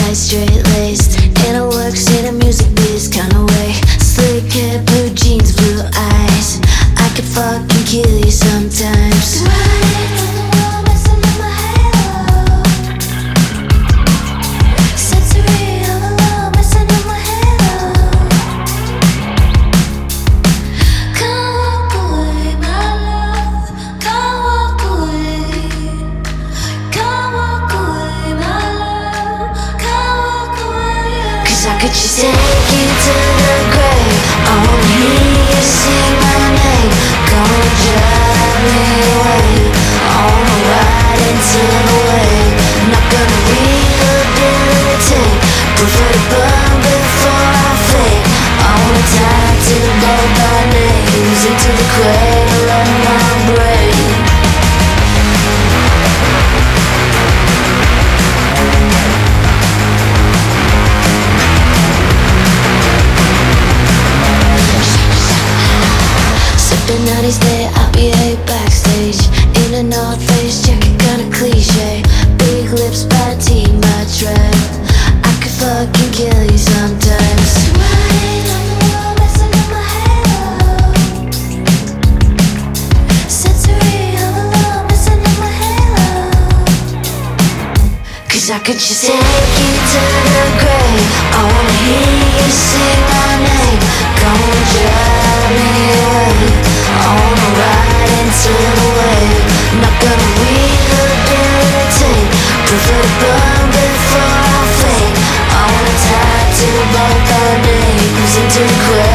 eyes straight-laced, and I works in a music biz kinda way. Slick hair, blue jeans, blue eyes. I could fucking kill you sometimes. Running on the wall, messing up my halo. Sensory all alone, messing up my halo. Can't walk away, my love. Can't walk away. Can't walk away, my love. Can't walk away. 'Cause I could just take you to the grave. I wanna hear you sing my name. Gonna drive me away. I wanna ride into the wave. Not gonna rehabilitate. Prefer to burn before I fade. I wanna tie to both our names into the cradle of my brain. Sipping 90s day, IPA backstage. In a North Face jacket, kinda cliche. Big lips, bad tea, my trap. I could fucking kill you sometimes. Running on the wall, messing up my halo. Sensory all alone, messing up my halo. 'Cause I could just take you to the grave. I wanna hear you sing my name. Gonna drive me away. I wanna ride into the wave. Not gonna rehabilitate. Prefer to burn before I fade. I wanna tie to both our names into the grave.